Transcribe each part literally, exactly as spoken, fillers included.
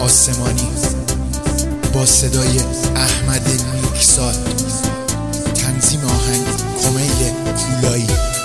آسمانی با صدای احمد نیکسال، تنظیم آهنگ کمیل کولایی.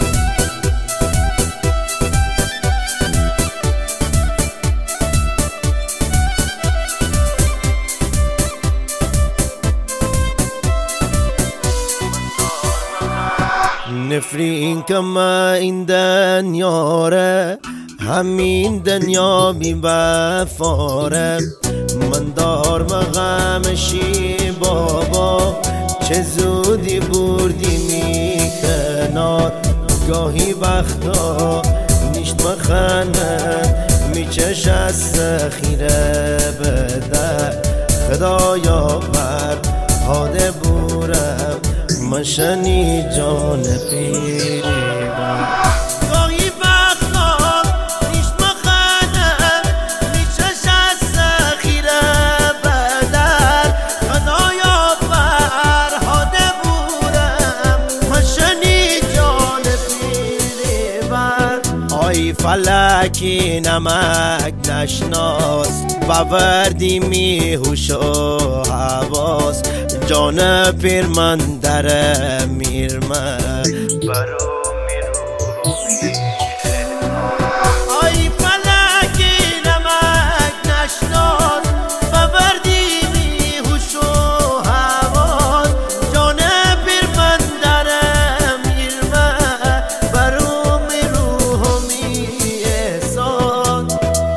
نفرین که ما این دنیاره، همین دنیا بی وفاره. من دار مغمشی بابا، چه زودی بردی می کنار. گاهی وقتا نیشت مخند میچش از سخیره بده. خدایا بر حاده بورم مشنی جان پیری بر. گاهی وقتا نیشت مخند میچش از سخیره بدر. خدایا بر حاده بورم مشنی جان پیری بر. آی فلکی نمک نشناس، باوردی میهوش و حواس. جان پیر من در میرمن برو میرو. آی فلکی نمک نشناس، باوردی میهوش و حواس. جان پیر من در میرمن برو میرو همی احسان.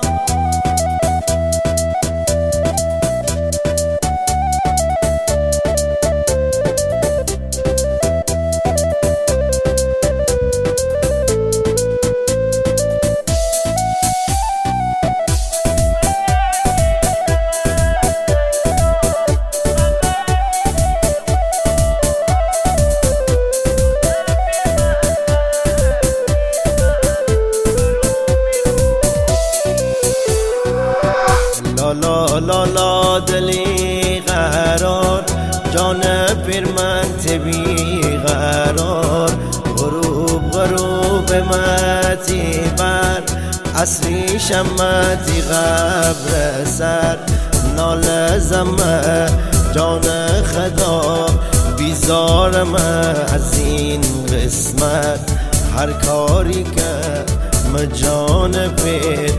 لا لا لا دلی قرار، جان پیر من تبی قرار. غروب غروب متی بر، عصری شمتی قبر سر. نال زمه جان خدا، بیزارم از این قسمت. هر کاری که مجان پیر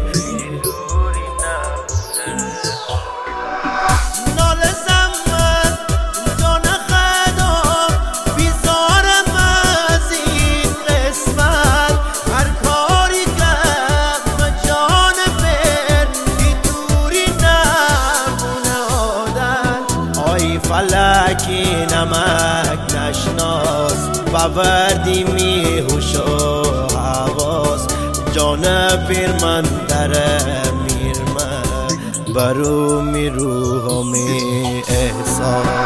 فلکی نمک نشناس، باوردی میهوش و حواس. جان پیر من در میرمن برو میرو همی احساس.